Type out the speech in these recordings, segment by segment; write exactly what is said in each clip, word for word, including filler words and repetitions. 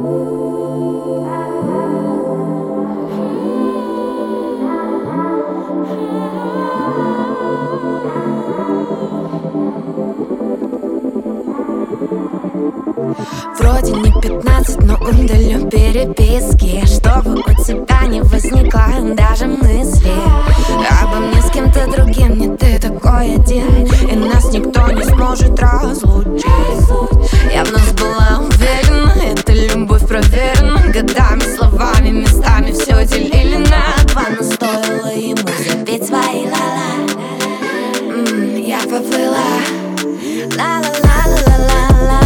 Вроде не пятнадцать, но удалю переписки, чтобы у тебя не возникло даже мысли обо мне с кем-то другим. Не ты такой один, и нас никто не сможет разлучить. Я в нас была уверена, эта любовь проверена годами, словами, местами все делили на два. Но стоило ему запеть свои ла-ла, м-м, я поплыла. Ла-ла-ла-ла-ла-ла-ла.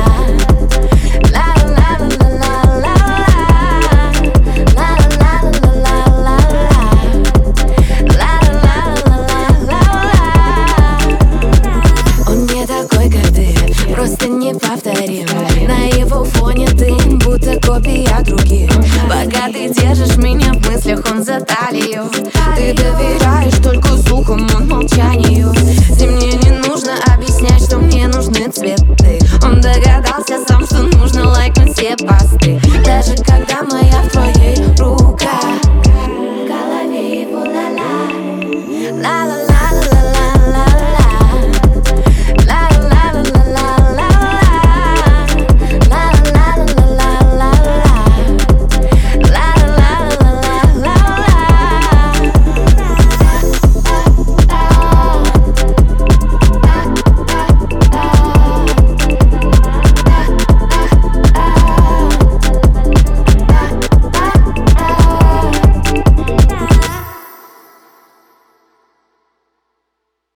Просто неповторим. На его фоне ты будто копия других. Пока ты держишь меня в мыслях, он за талию. Ты доверяешь только сухому молчанию. И мне не нужно объяснять, что мне нужны цветы. Он догадался сам, что нужно лайкнуть все посты.